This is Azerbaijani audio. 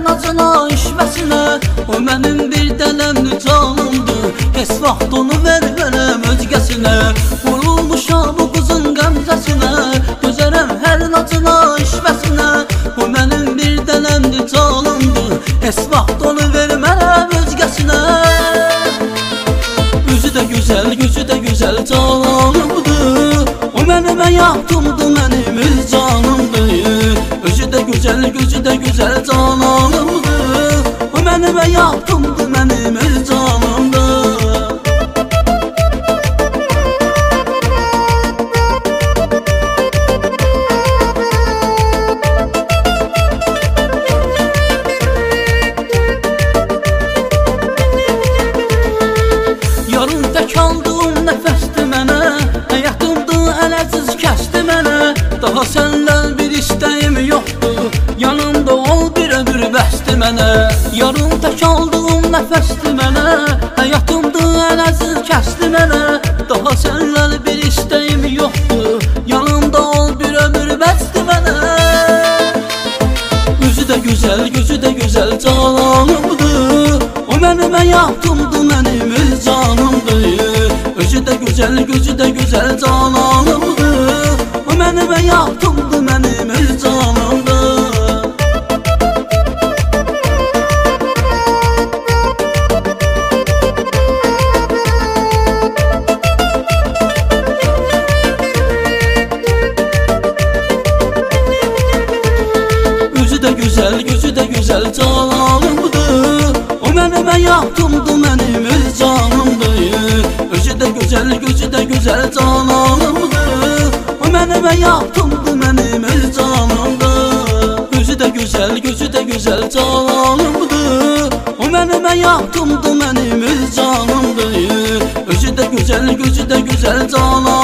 nacına, işvəsinə. O mənim bir dənəmli canımdır, heç vaxt onu vermərəm özgəsinə. Vurulmuşam bu qızın qəmzəsinə, dözərəm hər nacına, işvəsinə. O mənim bir dənəmli canımdır, heç vaxt onu vermərəm özgəsinə. Gözü də gözəl canımdır, o mənim həyatımdır, mənim öz canımdır. Özü də gözəl canımdır, o mənim həyatımdır, mənim öz canımdır. Yarın tək aldığım nəfəsdir mənə, həyatımdır ələziz kəsdi mənə. Daha səndən bir istəyim yoxdur, yanımda ol bir ömür bəsdi mənə. Yarın tək aldığım nəfəsdir mənə, həyatımdır ələziz kəsdi mənə. Daha səndən bir istəyim yoxdur, yanımda ol bir ömür bəsdi mənə. Gözü də gözəl canımdır, o mənim həyatımdır, mənim öz canımdır. Özü də gözəl canımdır, o mənim həyatımdır, mənim öz canımdır. Gözü də gözəl canımdır, o mənim həyatımdır, mənim öz canımdır. Özü də gözəl canımdır, o mənim həyatımdır, mənim öz canımdır. Özü də gözəl canımdır, o mənim həyatımdır, mənim öz canımdır. Özü də gözəl canımdır.